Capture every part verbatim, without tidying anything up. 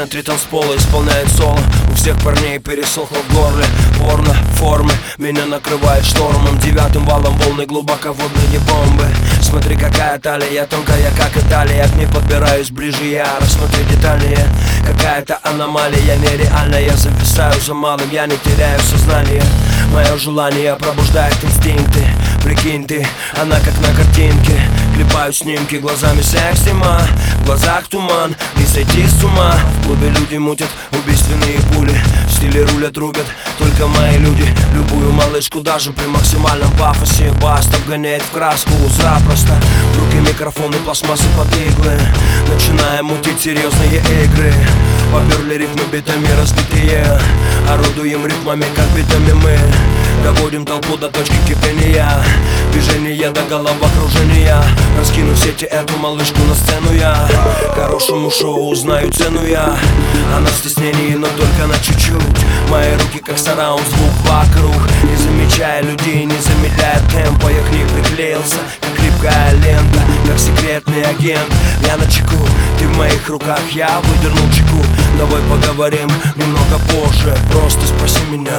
центре танцпола исполняет соло. У всех парней пересохло в горле. Порно, формы, меня накрывает штормом. Девятым валом волны глубоководные бомбы. Смотри, какая талия, тонкая, как Италия. К ней подбираюсь ближе я, рассмотри детальнее. Какая-то аномалия нереальная. Зависаю за малым, я не теряю сознание. Мое желание пробуждает инстинкты. Прикинь ты, она как на картинке. Клепаю снимки глазами секстима. В глазах туман, не сойти с ума. В клубе люди мутят убийственные пули. В стиле рулят, рубят только мои люди. Любую малышку даже при максимальном пафосе. Баст обгоняет в краску запросто. В руки микрофон и пластмассы под иглы. Начинаем мутить серьезные игры. Поперли рифмы битами разбитые. Орудуем ритмами, как битами мы. Доводим толпу до точки кипения. Движение до головокружения. Раскину в сети эту малышку на сцену я. Хорошему шоу узнаю цену я. Она в стеснении, но только на чуть-чуть. Мои руки как сараунд, звук вокруг. Не замечая людей, не замедляя темпа. Я к ней приклеился, как липкая лента. Как секретный агент, я на чеку. Ты в моих руках, я выдернул чеку. Давай поговорим немного позже. Просто спроси меня,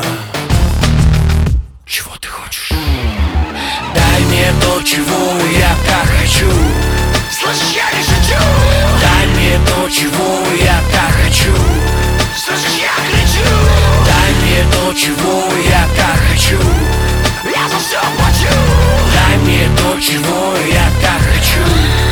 чего ты хочешь? Дай мне то, чего я так хочу. Слышишь, я не шучу. Дай мне то, чего я так хочу. Слышишь, я кричу. Дай мне то, чего я так хочу. Я за все плачу. Дай мне то, чего я так хочу.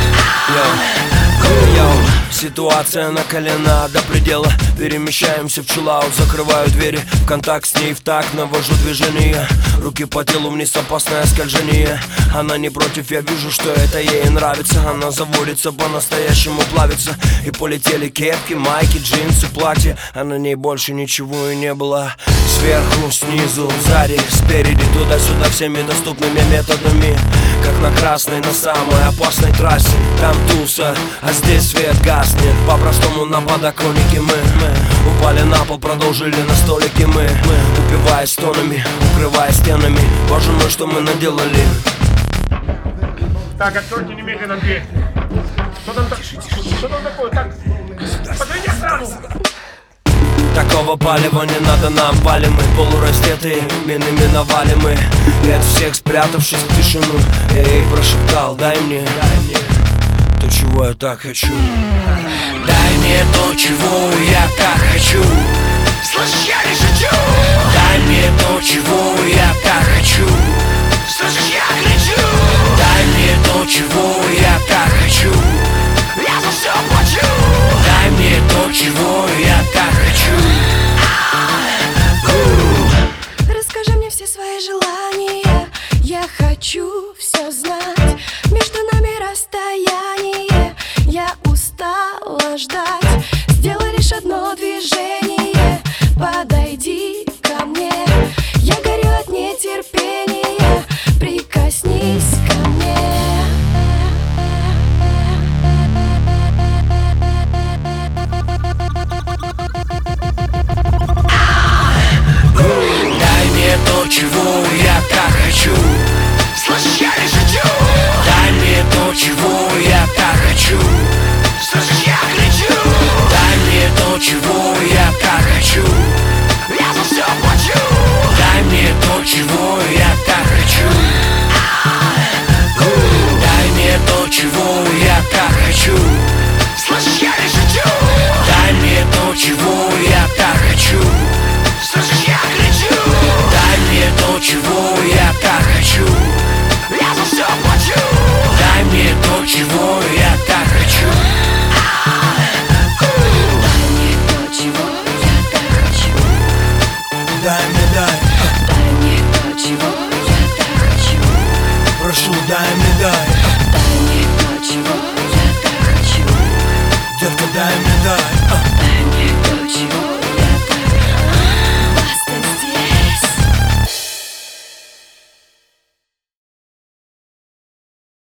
Йоу, йоу. Ситуация накалена до предела. Перемещаемся в чиллаут, закрываю двери. В контакт с ней в такт, навожу движение. Руки по телу вниз, опасное скольжение. Она не против, я вижу, что это ей нравится. Она заводится, по-настоящему плавится. И полетели кепки, майки, джинсы, платья. А на ней больше ничего и не было. Сверху, снизу, сзади, спереди, туда-сюда всеми доступными методами. Как на красной, на самой опасной трассе. Там туса, а здесь свет гаснет. По-простому на подоконнике мы, мы упали на пол, продолжили на столике мы, мы упиваясь тонами, укрывая стенами. Боже мой, что мы наделали. Так, откройте немедленно дверь. Что там, что там такое? Так, подойди к крану. Такого палева не надо нам, валим мы полураздетые, мины миновали мы. И от всех спрятавшись в тишину, я ей прошептал, дай мне, дай мне то, чего я так хочу. Дай мне то, чего я так хочу. Слышишь, я не шучу. Дай мне то, чего я так хочу. Слышишь, я кричу. Дай мне то, чего я так хочу. Я за все плачу. Дай мне то, чего я так хочу. Расскажи мне все свои желания. Я хочу все знать. Между нами расстояние. Я устала ждать. Сделай лишь одно движение. Подойди ко мне. Я горю от нетерпения. Прикоснись ко мне. Дай мне то, чего я так хочу. Слышишь, я не шучу. Дай мне то, чего я так хочу. Слышишь, я кричу. Дай мне то, чего я так хочу. Я за все плачу. Дай мне то, чего я так хочу. Дай мне то, чего я так хочу. Слышишь, я не шучу. Дай мне то, чего я так хочу. Слышишь, я кричу. Дай мне то, чего я так хочу. Я за все плачу. Дай мне то, чего я так хочу. Дай мне то, чего я так хочу. Дай мне, дай, Дай мне то, чего я так хочу. прошу, дай мне, дай.